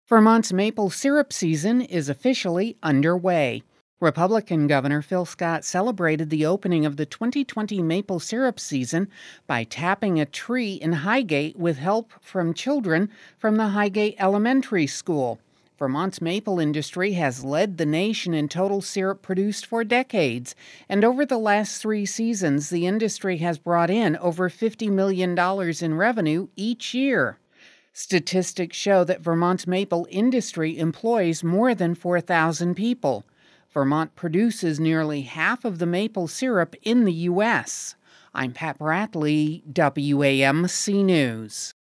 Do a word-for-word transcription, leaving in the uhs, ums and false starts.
Vermont's maple syrup season is officially underway. Republican Governor Phil Scott celebrated the opening of the twenty twenty maple syrup season by tapping a tree in Highgate with help from children from the Highgate Elementary School. Vermont's maple industry has led the nation in total syrup produced for decades, and over the last three seasons, the industry has brought in over fifty million dollars in revenue each year. Statistics show that Vermont's maple industry employs more than four thousand people. Vermont produces nearly half of the maple syrup in the U S I'm Pat Bradley, W A M C News.